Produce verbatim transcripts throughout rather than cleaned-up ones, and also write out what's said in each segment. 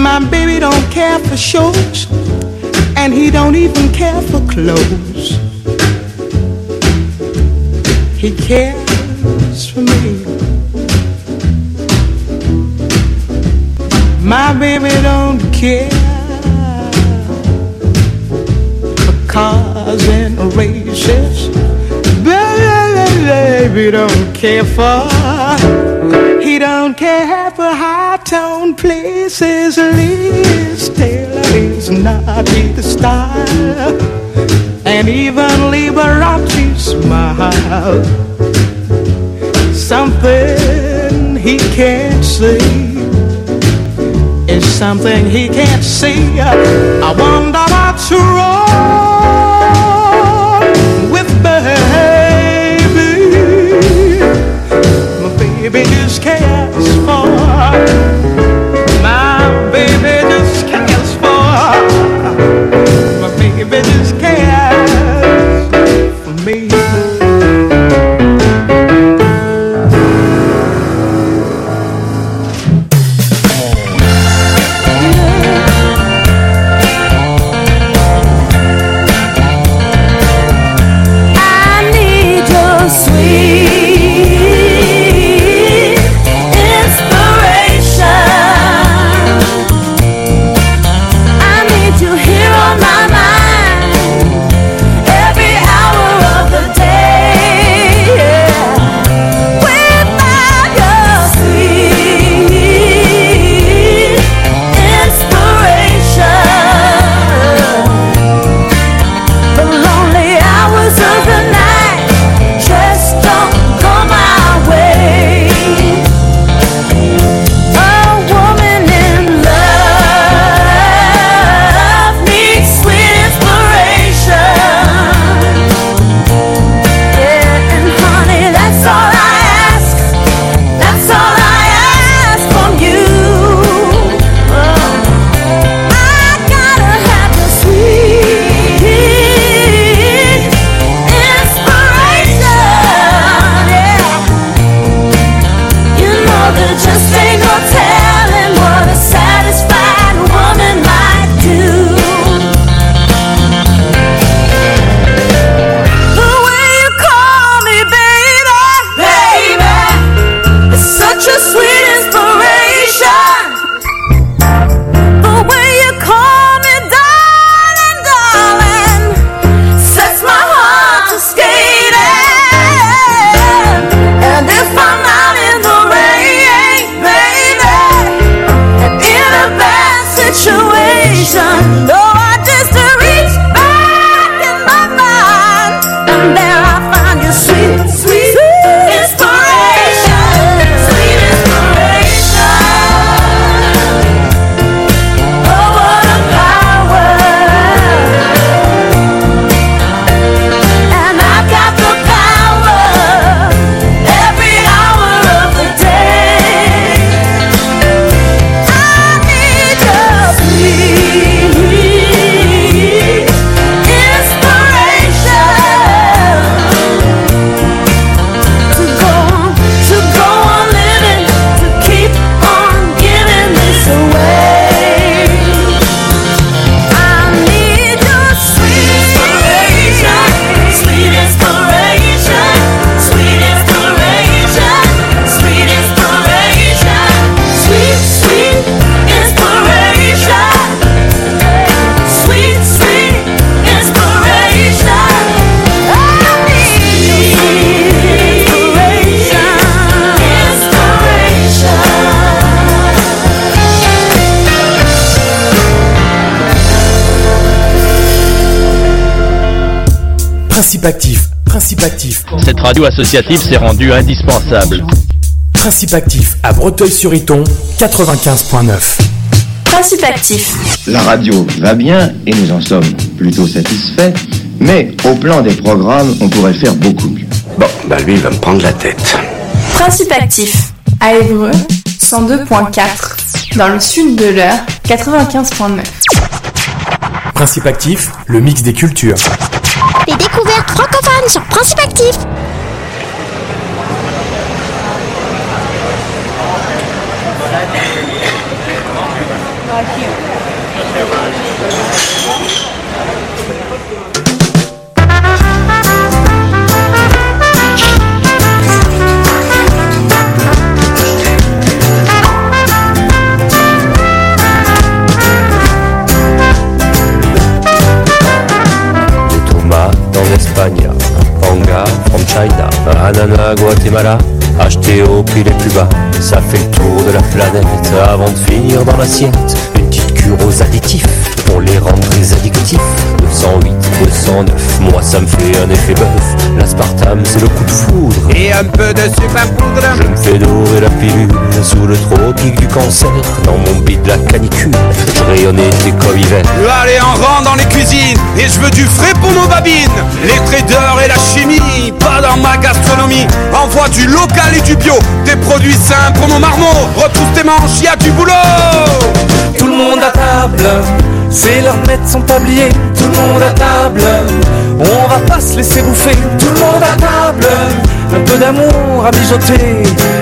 My baby don't care for shows, and he don't even care for clothes. He cares for me. My baby don't care for cars and races. Baby don't care for. He don't care for high-tone places. Liz Taylor is not his style, and even Liberace smile. Something he can't see is something he can't see. I wonder what's wrong with baby. My baby just cares for. My baby just cares for. My baby just cares for me. Principe actif, principe actif. Cette radio associative s'est rendue indispensable. Principe actif à Breteuil-sur-Iton, quatre-vingt-quinze point neuf. Principe actif. La radio va bien et nous en sommes plutôt satisfaits, mais au plan des programmes, on pourrait faire beaucoup mieux. Bon, bah lui, il va me prendre la tête. Principe actif à Évreux, cent deux point quatre. Dans le sud de l'Eure, quatre-vingt-quinze point neuf. Principe actif, le mix des cultures. Les découvertes francophones sur Principe actif. Espagne, Panga from China, ananas Guatemala, acheté au prix les plus bas. Ça fait le tour de la planète avant de finir dans l'assiette. Une petite cure aux additifs pour les rendre très addictifs. Neuf cent huit, deux cent neuf, moi ça me fait un effet bœuf. L'aspartame c'est le coup de foudre et un peu de sucre à poudre. Je me fais dorer la pilule sous le tropique du cancer. Dans mon bide de la canicule, je rayonne été comme hiver. Allez, on rentre dans les cuisines et je veux du frais pour nos babines. Les traders et la chimie, pas dans ma gastronomie. Envoie du local et du bio, des produits sains pour nos marmots. Retrousse tes manches, y a du boulot. Tout le monde à table, c'est l'heure de mettre son tablier. Tout le monde à table, on va pas se laisser bouffer. Tout le monde à table, un peu d'amour à mijoter.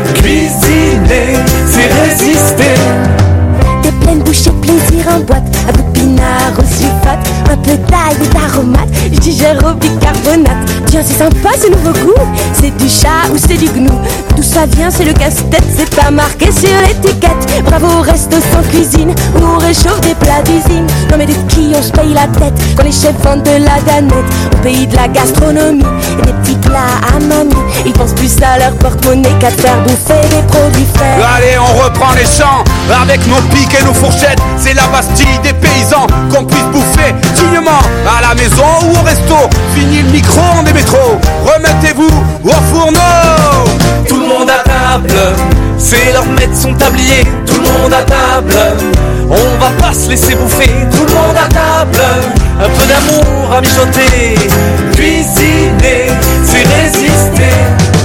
Cuisiner, c'est résister. Des pleines bouchées plaisir en boîte, un peu de pinard au sulfate, un peu d'ail et d'aromates, je digère au bicarbonate. Tiens, c'est sympa ce nouveau goût, c'est du chat ou c'est du gnou. D'où ça vient, c'est le casse-tête, c'est pas marqué sur l'étiquette. Bravo au resto sans cuisine, où on réchauffe des plats d'usine. Non mais de qui on se paye la tête, quand les chefs vendent de la danette. Au pays de la gastronomie, et des petits plats à mamie. Ils pensent plus à leur porte-monnaie qu'à faire bouffer des produits frais. Allez, on reprend les champs, avec nos pics et nos fourchettes. C'est la Bastille des paysans, qu'on puisse bouffer dignement à la maison ou au resto. Fini le micro-ondes des métros, remettez-vous au fourneau. Tout le monde à table, c'est l'heure de mettre son tablier. Tout le monde à table, on va pas se laisser bouffer. Tout le monde à table, un peu d'amour à mijoter. Cuisiner, c'est résister.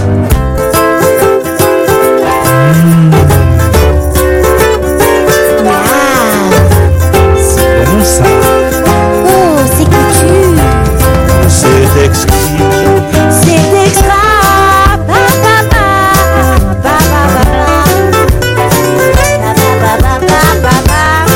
Ça. Oh, c'est couture. C'est exquis. C'est extra. Ba, ba, ba. Ba, ba, ba, ba. Ba, ba, ba, ba, ba.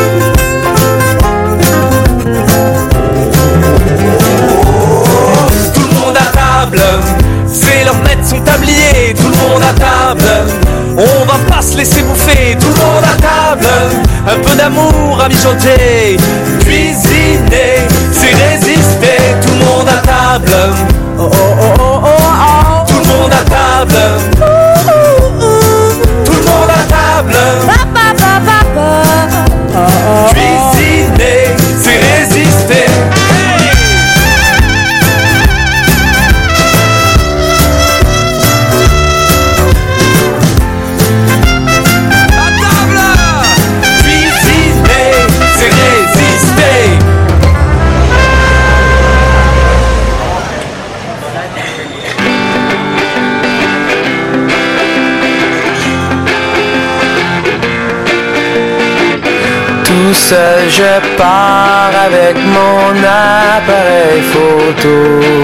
Tout le monde à table, c'est l'heure de mettre son tablier. Tout le monde à table, on va pas se laisser bouffer. Tout le monde à table, un peu d'amour à mijoter. Cuisiner, c'est résister. Tout le monde à table. Oh oh oh oh oh oh. Tout le monde à table. Tout le monde à table. Cuisiner, c'est résister. Tout seul je pars avec mon appareil photo.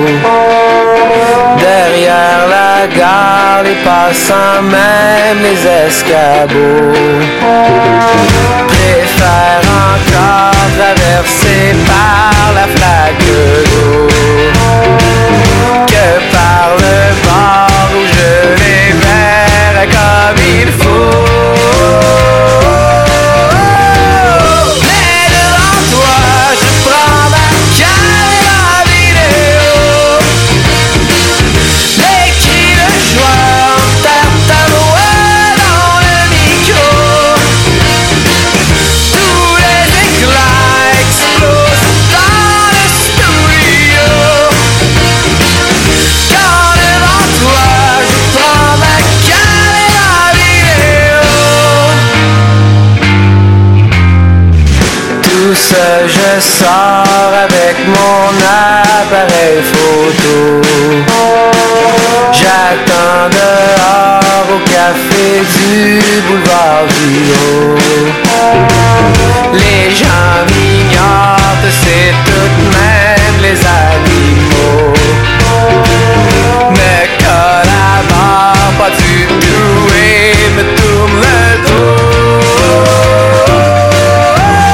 Derrière la gare, les passants, même les escabeaux préfèrent encore traverser par la flaque d'eau que par le bord où je les verrai comme il faut. Je sors avec mon appareil photo. J'attends dehors au café du boulevard Viau. Les gens m'ignorent, c'est tout de même les animaux. Ne collabore pas du tout et me tourne le dos.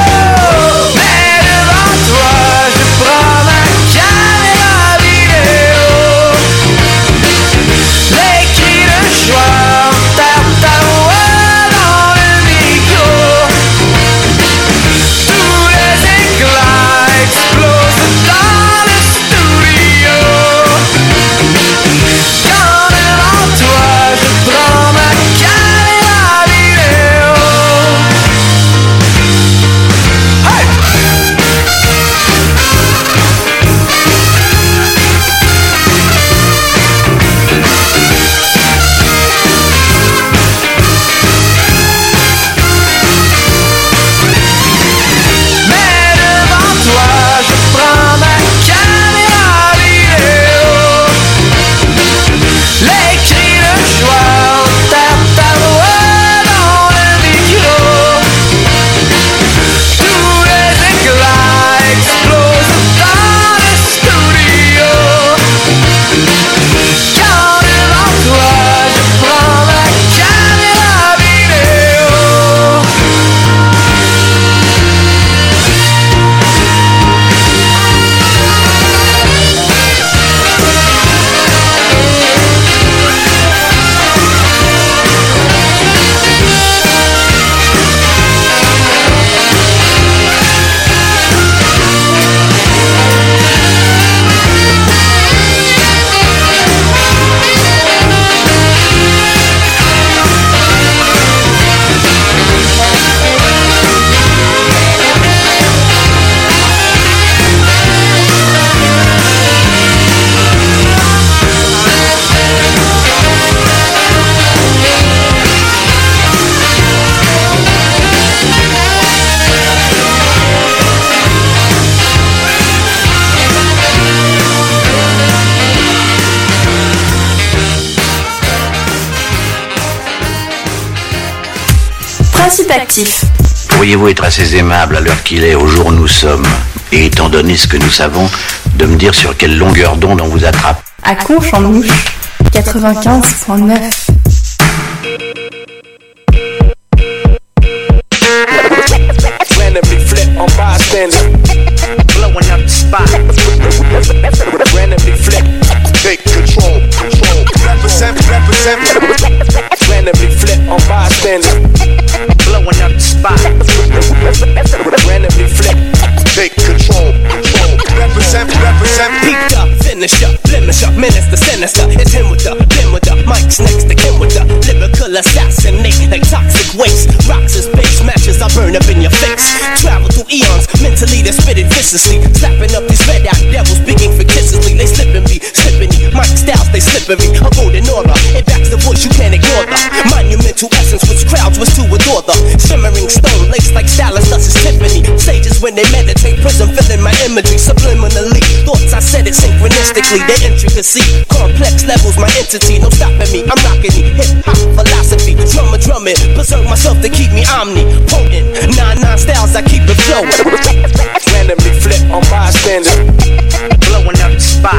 actif. Pourriez-vous être assez aimable à l'heure qu'il est, au jour où nous sommes, et étant donné ce que nous savons, de me dire sur quelle longueur d'onde on vous attrape? À Conche-en-Mouche, quatre-vingt-quinze virgule neuf. Randomly flip on bystanders, blowing up the spot. Randomly flip, take control, control. Represent, represent. Randomly flip on bystanders, blowing up the spot. Randomly flip, take control, control. Represent, represent. Peeked up, finish up, blemish up, menace the sinister. It's him with the, him with the, Mike's next to Kim with the lyrical assassinate like toxic waste. Rocks as base matches, I burn up in your face. Travel through eons, mentally they spit it viciously. Slapping up these red out devils, speaking fictitiously. They slipping me, slipping me. Mike styles, they slipping me. A golden aura, it backs the voice, you can't ignore the monumental essence, which crowds was to adore the shimmering stone, laced like stylus, thus is Tiffany. Sages when they meditate, prism filling my imagery subliminally. Thoughts I said it synchronistically, the intricacy, complex levels, my entity, no stopping me. I'm rocking the hip hop philosophy, drummer drumming, preserve myself to keep me omnipotent. Nine nine styles, I keep it flowing. Randomly flip on bystanders, blowing up the spot.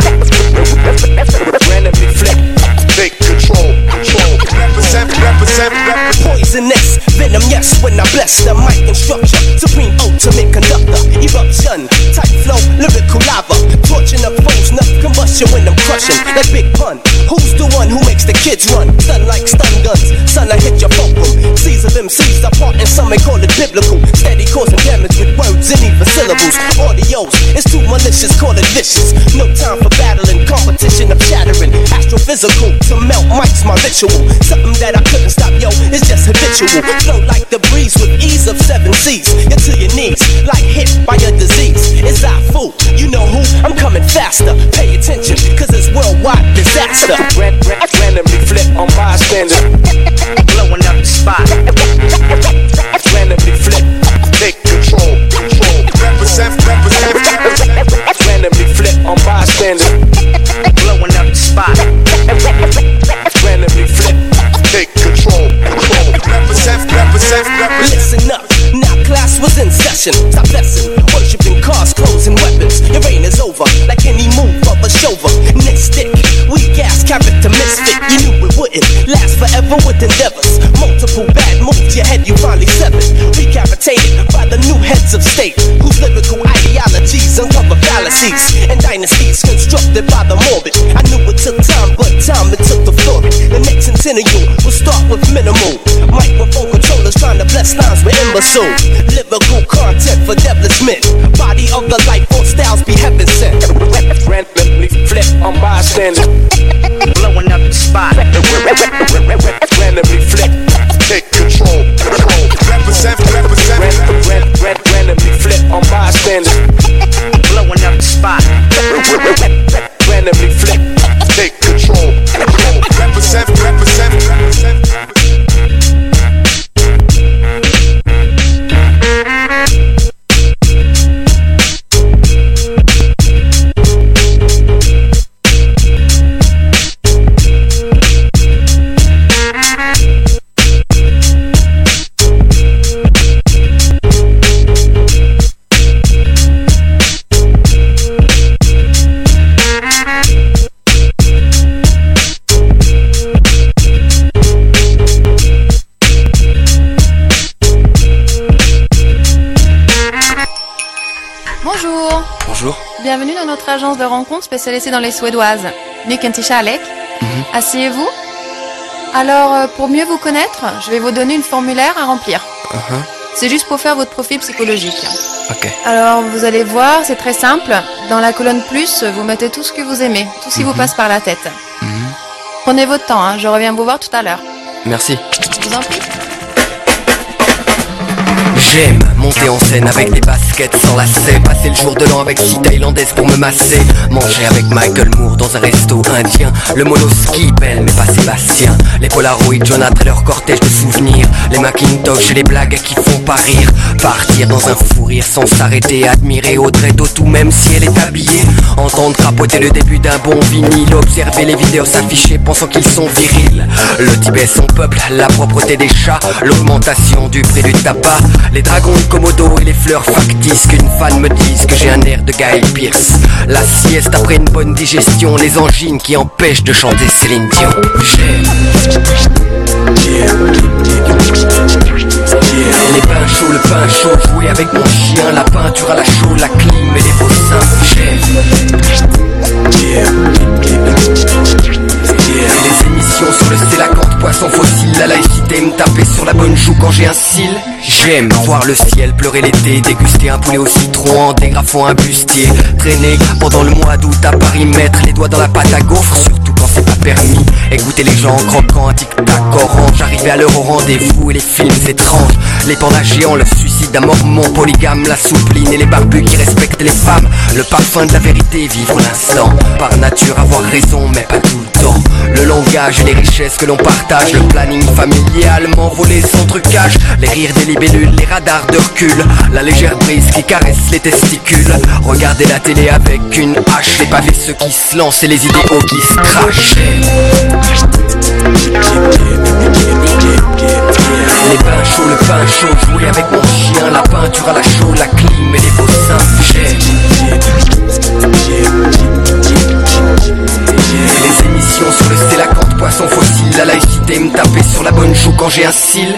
Randomly flip, take control, control. Represent, represent, represent. Poisonous venom, yes, when I bless the mic and structure. Supreme ultimate conductor, eruption, tight flow, lyrical lava. Torching up foes, enough combustion when I'm crushing. That big pun, who's the one who makes the kids run? Stun like stun guns, son, I hit your fulcrum. Seas of M Cs apart and some may call it biblical. Steady causing damage with words and even syllables. Audios, it's too malicious, call it vicious. No time for battling, competition of shattering. Astrophysical, to melt mics, my ritual. Something that I couldn't stop, yo, it's just habitual. Flow like the breeze with ease of seven seas. You're to your knees, like hit by a disease. It's I fool, you know who? I'm coming faster. Pay attention, cause it's worldwide disaster. Ran, ran, randomly flip on bystanders, blowing up the spot. Randomly flip, take control, control. Represent, represent, represent. Randomly flip on bystanders, blowing up the spot. Randomly flip, take control, control. Represent, represent, represent. Listen up, now class was in session. Stop messing, worshiping cars, clothes, and weapons. Your reign is over, like any move of a chauvinistic. Weak ass character misfit. You knew it wouldn't last forever with endeavors. Multiple bad moves, your head you finally severed. Recapitated by the new heads of state, whose lyrical ideologies uncover fallacies and dynasties constructed by the morbid. I knew it took time, but time it took to floor it. The next centennial will start with minimal microphone controllers trying to bless lines with imbecile. Lyrical content for devilish men. Body of the life or styles be heaven sent. Randomly flip on bystanders, blowing up the spot. Randomly flip, take control, control. Represent, represent. Randomly flip on bystanders, blowing up the spot. Randomly flip, take control, control. Represent, represent, represent. Bienvenue dans notre agence de rencontres spécialisée dans les Suédoises. Mycket Alec. Mm-hmm. Asseyez-vous. Alors, euh, pour mieux vous connaître, je vais vous donner une formulaire à remplir. Uh-huh. C'est juste pour faire votre profil psychologique. Ok. Alors, vous allez voir, c'est très simple. Dans la colonne plus, vous mettez tout ce que vous aimez, tout ce qui mm-hmm. vous passe par la tête. Mm-hmm. Prenez votre temps, hein, je reviens vous voir tout à l'heure. Merci. Je vous en prie. J'aime monter en scène avec des baskets sans lacets, passer le jour de l'an avec six thaïlandaises pour me masser, manger avec Michael Moore dans un resto indien, le monoski belle mais pas Sébastien, les Polaroid Jonathan et leur cortège de souvenirs, les Macintosh et les blagues qui font pas rire, partir dans un four courir sans s'arrêter, admirer Audrey Tautou même si elle est habillée. Entendre crapoter le début d'un bon vinyle, observer les vidéos s'afficher pensant qu'ils sont virils. Le Tibet, son peuple, la propreté des chats, l'augmentation du prix du tabac, les dragons de Komodo et les fleurs factices. Qu'une fan me dise que j'ai un air de Guy Pearce. La sieste après une bonne digestion, les angines qui empêchent de chanter Céline Dion. J'aime les pains chauds, le pain chaud, jouer avec mon chien, la peinture à la chaux, la clim et les beaux seins. J'aime les émissions sur le sélacanthe, poisson fossile, la laïcité, me taper sur la bonne joue quand j'ai un cil. J'aime voir le ciel pleurer l'été, déguster un poulet au citron en dégrafant un bustier, traîner pendant le mois d'août à Paris, mettre les doigts dans la pâte à gaufre, surtout quand c'est pas permis, et goûter les gens en croquant un tic-tac orange, arriver à l'heure au rendez-vous et les films étranges, les pandas géants, le suicide d'un mormon polygame, la soupline et les barbus qui respectent les femmes, le parfum de la vérité, vivre l'instant, par nature avoir raison mais pas tout le temps, le langage et les richesses que l'on partage, le planning familial, m'envoler sans trucage, les rires des libellules, les radars de recul, la légère brise qui caresse les testicules, regarder la télé avec une hache, les pavés ceux qui se lancent et les idéaux qui se crachent. Les pains chauds, le pain chaud, jouer avec mon chien, la peinture à la chaux, la clim et les beaux seins. Les émissions sur le sélacanthe, poisson fossile, la laïcité, me taper sur la bonne joue quand j'ai un cil.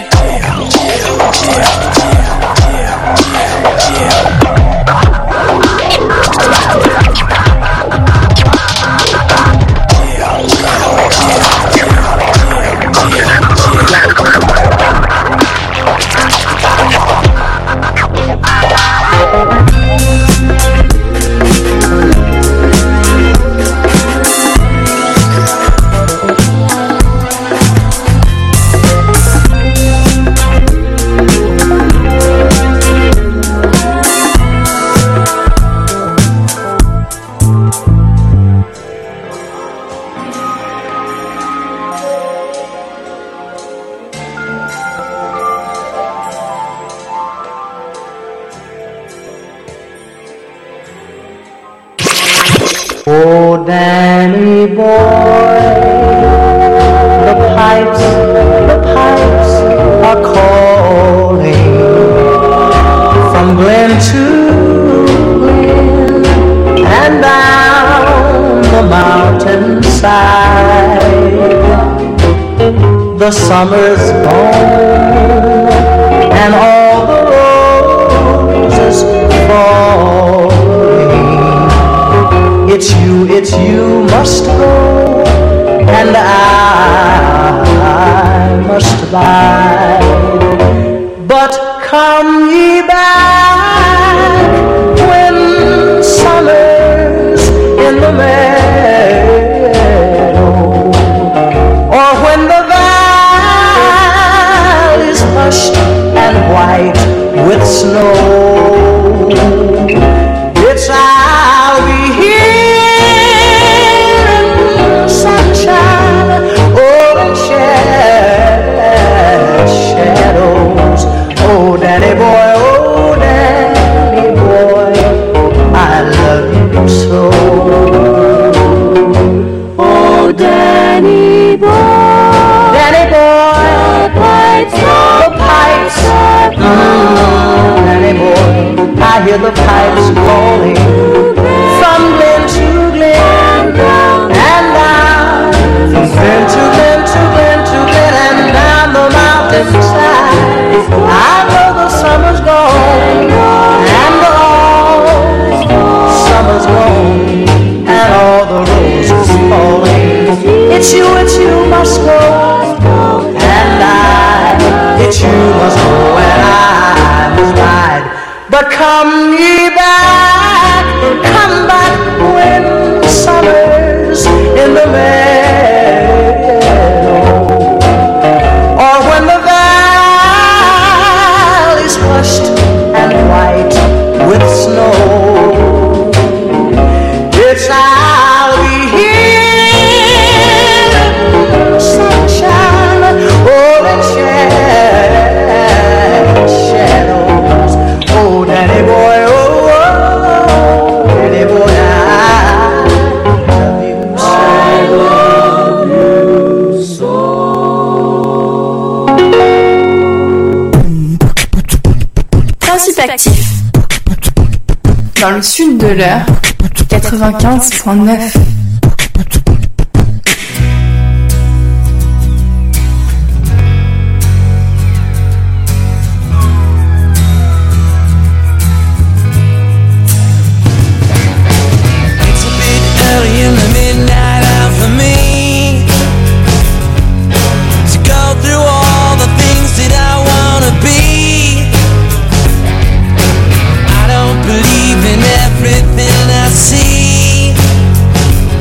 Oh, Danny boy, the pipes, the pipes are calling from glen to glen and down the mountainside. The summer's gone and all the roses fall. It's you, it's you must go, and I, I must bide. But come ye back when summer's in the meadow, or when the valley's hushed and white with snow. It's I'll be here. Oh, Danny boy, oh, Danny boy, I love you so. Oh, Danny boy, Danny boy, the pipes, the pipes, mm, Danny boy, I hear the pipes calling from glen to glen and down, from glen to glen to glen to glen and down the mountainside. I know the summer's gone, and all summer's gone, and all the roses falling. It's you, it's you must go, and I, it's you must go, and I must ride. But come ye back, come back when summer's in the meadow, or when the hushed and white with snow. It's I'll be here in sunshine, oh, and shadows. Oh, Danny Actif. Dans le sud de l'heure, quatre-vingt-quinze virgule neuf. In the midnight hour for me to go through all the things that I wanna be. I don't believe in everything I see.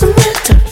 winter.